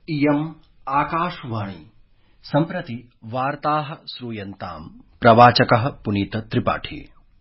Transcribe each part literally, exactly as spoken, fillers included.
इयम् आकाशवाणी सम्प्रति वार्ताः श्रूयन्ताम् प्रवाचकः पुनीत त्रिपाठी।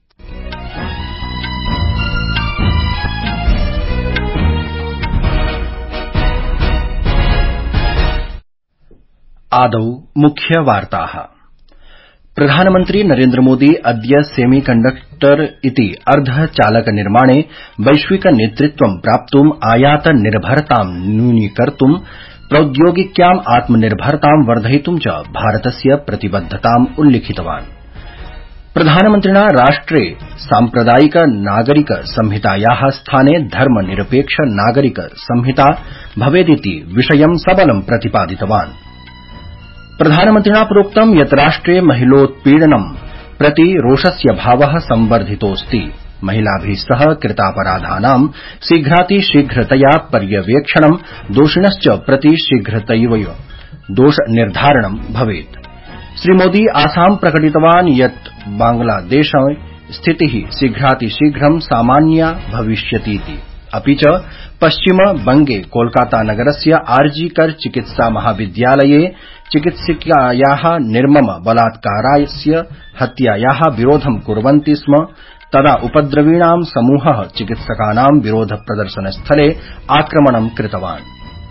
आदौ मुख्यवार्ताः। प्रधानमन्त्री नरेन्द्र मोदी अद्य सेमीकण्डक्टर इति अर्धचालकनिर्माणे वैश्विक नेतृत्वं प्राप्तुम् आयात निर्भरतां न्यूनीकर्तुं प्रौद्योगिक्याम् आत्मनिर्भरतां वर्धयितुं च भारतस्य प्रतिबद्धताम् उल्लिखितवान्। प्रधानमन्त्रिणा राष्ट्रे साम्प्रदायिक नागरिक संहितायाः स्थाने धर्मनिरपेक्ष नागरिक संहिता भवेदिति विषयं सबलं प्रतिपादितवान्। प्रधानमन्त्रिणा प्रोक्तं यत् राष्ट्रे महिलोत्पीडनं प्रति रोषस्य भावः संवर्धितोऽस्ति। महिलाभिः सह कृतापराधानां शीघ्रातिशीघ्रतया पर्यवेक्षणं दोषिणश्च प्रति शीघ्रतैव दोषनिर्धारणं भवेत्। श्रीमोदी आशां प्रकटितवान् यत् बांग्लादेशे स्थितिः शीघ्रातिशीघ्रं सामान्या भविष्यतीति। अपि च पश्चिमबंगे कोलकातानगरस्य आरजी कर चिकित्सा महाविद्यालये चिकित्सकायाः निर्मम बलात्कारस्य हत्यायाः विरोधं कुर्वन्ति स्म तदा उपद्रवीणां समूहः चिकित्सकानां विरोध प्रदर्शनस्थले आक्रमणं कृतवान्।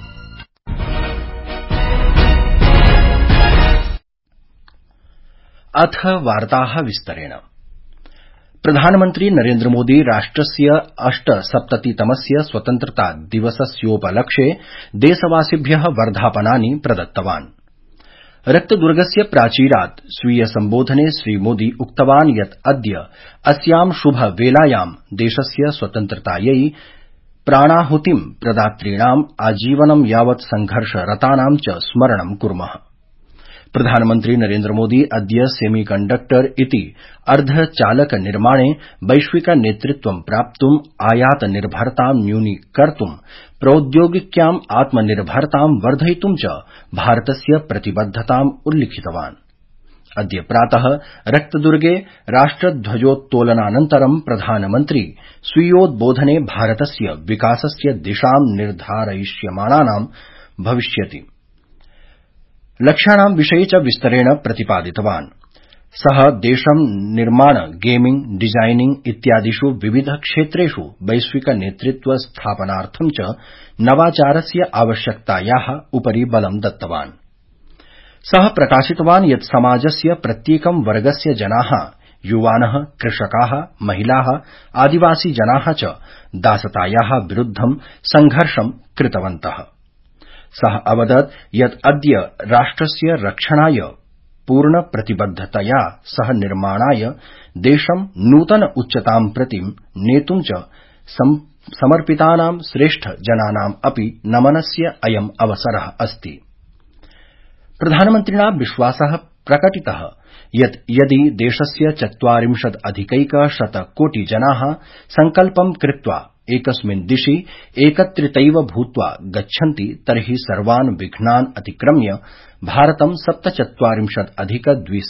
अथ वार्ताः विस्तरेण। प्रधानमन्त्री नरेन्द्र मोदी राष्ट्रस्य अष्टसप्ततितमस्य स्वतन्त्रता दिवसस्योपलक्ष्ये देशवासिभ्यः वर्धापनानि प्रदत्तवान्। रक्तदुर्गस्य प्राचीरात् स्वीय सम्बोधने श्रीमोदी उक्तवान् यत् अद्य अस्यां शुभवेलायां देशस्य स्वतन्त्रतायै प्राणाहुतिं प्रदातॄणाम् आजीवनं यावत् संघर्षरतानां च स्मरणं कुर्मः। प्रधानमन्त्री नरेन्द्र मोदी अद्य सेमीकण्डक्टर इति अर्धचालक निर्माणे वैश्विक नेतृत्वं प्राप्तुम् आयात निर्भरतां न्यूनीकर्तुं प्रौद्योगिक्याम् आत्मनिर्भरतां वर्धयितुं च भारतस्य प्रतिबद्धताम् उल्लिखितवान्। अद्य प्रातः रक्तदुर्गे राष्ट्रध्वजोत्तोलनानन्तरं प्रधानमन्त्री स्वीयोद्बोधने भारतस्य विकासस्य दिशां निर्धारयिष्यमाणानां भविष्यति लक्ष्याणां विषये च विस्तरेण प्रतिपादितवान्। सः देशं निर्माण गेमिंग डिजाइनिंग इत्यादिषु विविध क्षेत्रेषु वैश्विक नेतृत्व स्थापनार्थं च नवाचारस्य आवश्यकतायाः उपरि बलं दत्तवान्। सः प्रकाशितवान् यत् समाजस्य प्रत्येकं वर्गस्य जनाः युवानः कृषकाः महिलाः आदिवासी जनाः च दासतायाः विरुद्धं संघर्षं कृतवन्तः। सः अवदत् यत् अद्य राष्ट्रस्य रक्षणाय पूर्ण प्रतिबद्धतया सह निर्माणाय देशं नूतन उच्चतां प्रति नेतुं च समर्पितानां श्रेष्ठ जनानाम् अपि नमनस्य अयम् अवसरः अस्ति। प्रधानमन्त्रिणा विश्वासः प्रकटितः यत् यदि देशस्य चत्वारिंशदधिकैकशतकोटि जनाः संकल्पं कृत्वा एकस्मिन् दिशि एकत्रितैव भूत्वा गच्छन्ति तर्हि सर्वान् विघ्नान् अतिक्रम्य भारतं सप्तचत्वारिंशदधिक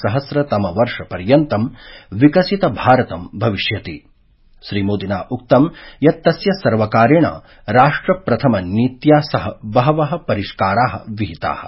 द्विसहस्रतमवर्षपर्यन्तं विकसित भारतं भविष्यति। श्रीमोदिना उक्तं यत् तस्य सर्वकारेण राष्ट्र प्रथम नीत्या सह बहवः परिष्काराः विहिताः।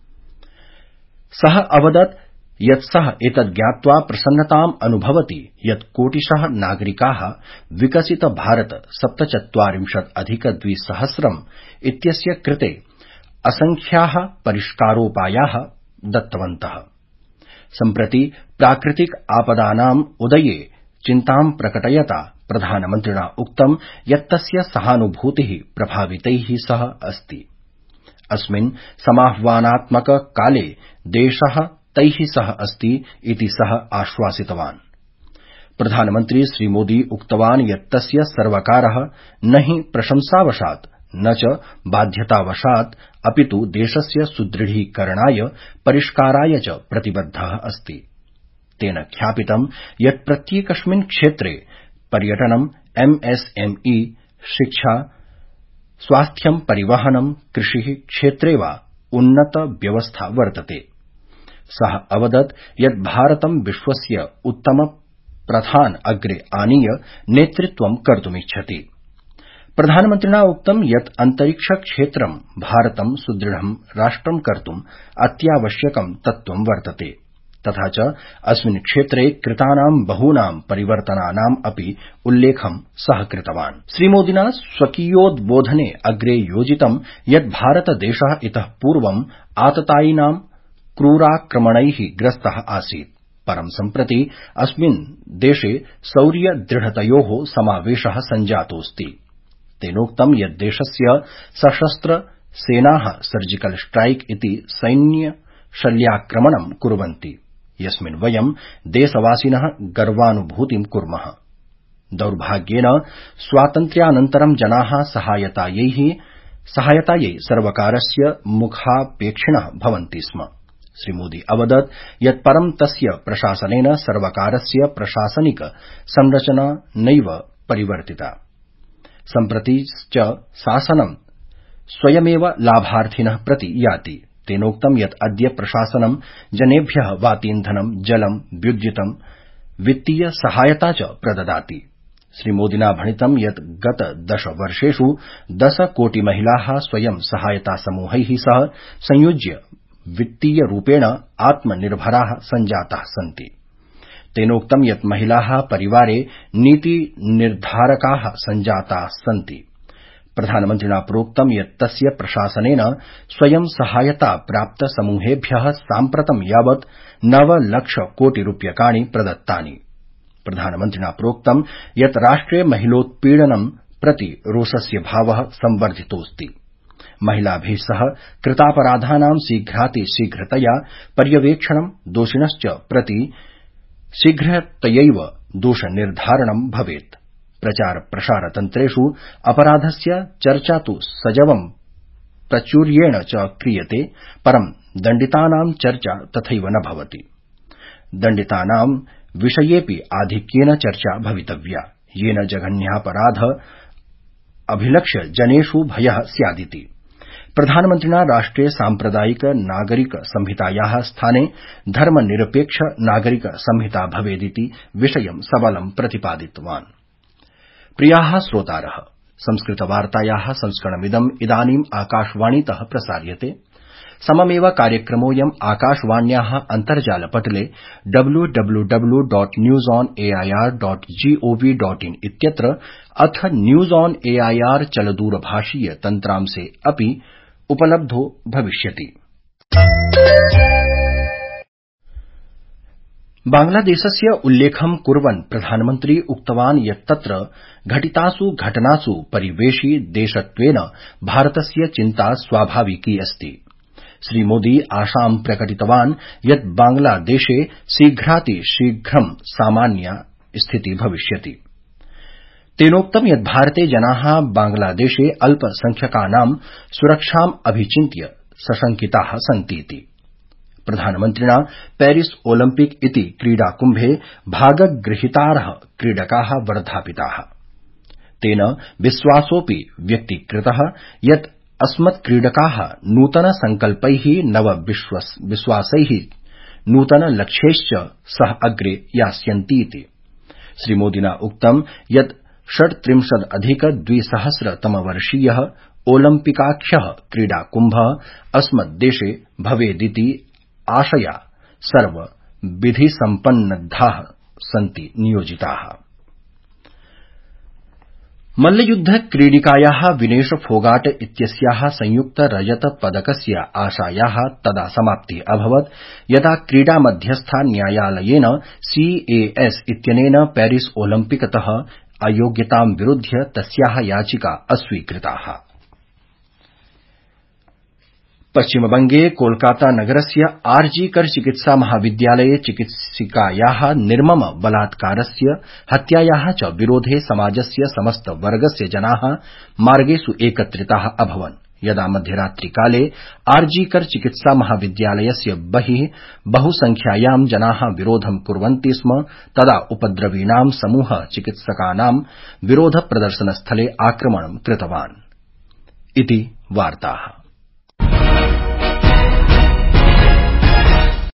सः अवदत् यत् सः एतत् ज्ञात्वा प्रसन्नताम् अनुभवति यत् कोटिशः नागरिकाः विकसित भारत सप्तचत्वारिंशदधिक द्विसहस्रम् इत्यस्य कृते असंख्याः परिष्कारोपायाः दत्तवन्तः। सम्प्रति प्राकृतिक आपदानाम् उदये चिन्तां प्रकटयता प्रधानमन्त्रिणा उक्तं यत् तस्य सहानुभूतिः प्रभावितैः सह अस्ति। अस्मिन् समाह्वानात्मक काले देशः तैः सह अस्ति इति सः आश्वासितवान्। प्रधानमन्त्री श्रीमोदी उक्तवान् यत् तस्य सर्वकारः न हि प्रशंसावशात् न च बाध्यतावशात् अपितु देशस्य सुदृढीकरणाय परिष्काराय च प्रतिबद्धः अस्ति। तेन ख्यापितं यत् प्रत्येकस्मिन् क्षेत्रे पर्यटनं एमएसएमई शिक्षा स्वास्थ्यं परिवहनं कृषिः क्षेत्रे वा उन्नत व्यवस्था वर्तते। सः अवदत् यत् भारतं विश्वस्य उत्तम प्रथान् अग्रे आनीय नेतृत्वं कर्तुमिच्छति। प्रधानमन्त्रिणा उक्तं यत् अन्तरिक्ष क्षेत्रं भारतं सुदृढं राष्ट्रं कर्तुम् अत्यावश्यकं तत्त्वं वर्तते तथा च अस्मिन् क्षेत्रे कृतानां बहूनां परिवर्तनानाम् अपि उल्लेखं सः कृतवान्। श्रीमोदिना स्वकीयोद्बोधने अग्रे योजितं यत् भारतदेशः इतः पूर्वम् आततायिनां क्रूराक्रमणैः ग्रस्तः आसीत् परं सम्प्रति अस्मिन् देशे शौर्य दृढतयोः समावेशः सञ्जातोऽस्ति। तेनोक्तं यत् देशस्य सशस्त्र सेनाः सर्जिकल स्ट्राइक इति सैन्य शल्याक्रमणं कुर्वन्ति यस्मिन् वयं देशवासिनः गर्वानुभूतिं कुर्मः। दौर्भाग्येन स्वातन्त्र्यानन्तरं जनाः सहायतायै सहायतायै सर्वकारस्य मुखापेक्षिणः भवन्ति स्म। श्रीमोदी अवदत् यत् परं तस्य प्रशासनेन सर्वकारस्य प्रशासनिक संरचना नैव परिवर्तिता। सम्प्रति च शासनं स्वयमेव लाभार्थिनः प्रति याति। तेनोक्तं यत् अद्य प्रशासनं जनेभ्यः वातीन्धनं जलं विद्युतं वित्तीय सहायता च प्रददाति। श्रीमोदिना भणितं यत् गत दश वर्षेषु दश कोटि महिलाः स्वयं सहायता समूहैः सह संयुज्य वित्तीयरूपेण आत्मनिर्भराः सञ्जाताः सन्ति। तेनोक्तं यत् महिलाः परिवारे नीतिनिर्धारकाः सञ्जाताः सन्ति। प्रधानमन्त्रिणा प्रोक्तं यत् तस्य प्रशासनेन स्वयं सहायता प्राप्त समूहेभ्यः साम्प्रतं यावत् नव लक्ष कोटि रूप्यकाणि प्रदत्तानि। प्रधानमन्त्रिणा प्रोक्तं यत् राष्ट्रे महिलोत्पीडनं प्रति रोषस्य भावः संवर्धितोऽस्ति। महिलाभिः सह कृतापराधानां शीघ्रातिशीघ्रतया पर्यवेक्षणं दोषिणश्च प्रति शीघ्रतयैव दोषनिर्धारणं भवेत्। प्रचार प्रसार तन्त्रेषु अपराधस्य चर्चा तु सजवं प्रचुर्येण च क्रियते परं दण्डितानां चर्चा तथैव न भवति। दण्डितानां विषयेऽपि आधिक्येन चर्चा भवितव्या येन जघन्यापराध अभिलक्ष्य जनेषु भयः स्यादिति। प्रधानमन्त्रिणा राष्ट्रिय साम्प्रदायिक नागरिक संहितायाः स्थाने धर्मनिरपेक्ष नागरिक संहिता भवेदिति विषयं सबलं प्रतिपादितवान्। प्रियाः श्रोतारः, संस्कृतवार्तायाः संस्करणमिदम् इदानीम् आकाशवाणीतः प्रसार्यते। सममेव कार्यक्रमोऽयम् आकाशवाण्याः अन्तर्जालपटले W W W dot news on A I R dot G O V dot in इत्यत्र अथ news on A I R चलदूरभाषीय तन्त्रांशे अपि उपलब्धो भविष्यति। बांग्लादेशस्य उल्लेखं कुर्वन् प्रधानमन्त्री उक्तवान् यत् तत्र घटितासु घटनासु परिवेशि देशत्वेन भारतस्य चिन्ता स्वाभाविकी अस्ति। श्रीमोदी आशां प्रकटितवान् यत् बांग्लादेशे शीघ्रातिशीघ्रं सामान्या स्थिति भविष्यति। तेनोक्तं यत् भारते जनाः बांग्लादेशे अल्पसंख्यकानां सुरक्षाम् अभिचिन्त्य सशंकिताः सन्तीति। प्रधानमन्त्रिणा पेरिस ओलिम्पिक इति क्रीडाकुम्भे भागगृहीतारः क्रीडकाः वर्धापिताः। तेन विश्वासोऽपि व्यक्तीकृतः यत् अस्मत्क्रीडकाः नूतन संकल्पैः नव विश्वासैः नूतन लक्ष्यैश्च सह अग्रे यास्यन्तीति। श्रीमोदिना उक्तं यत् षट्त्रिंशदधिक द्विसहस्रतमवर्षीयः ओलिम्पिकाख्यः क्रीडाकुम्भः अस्मद्देशे भवेदिति आशया सर्वविधिसम्पन्नद्धाः सन्ति नियोजिताः। मल्लयुद्ध क्रीडिकायाः विनेश फोगाट इत्यस्याः संयुक्त रजत पदकस्य आशायाः तदा समाप्तिः अभवत् यदा क्रीडामध्यस्था न्यायालयेन सी ए एस इत्यनेन पेरिस ओलिम्पिकतः अयोग्यतां विरुध्य तस्याः याचिका अस्वीकृताः। पश्चिमबंगे कोलकाता नगरस्य आरजी कर चिकित्सा महाविद्यालये चिकित्सिकायाः निर्मम बलात्कारस्य हत्यायाः च विरोधे समाजस्य समस्त वर्गस्य जनाः मार्गेषु एकत्रिताः अभवन्। यदा मध्यरात्रिकाले आरजी कर चिकित्सा महाविद्यालयस्य बहिः बहुसंख्यायां जनाः विरोधं कुर्वन्ति स्म तदा उपद्रवीणां समूहः चिकित्सकानां विरोध प्रदर्शनस्थले आक्रमणं कृतवान् इति वार्ताः।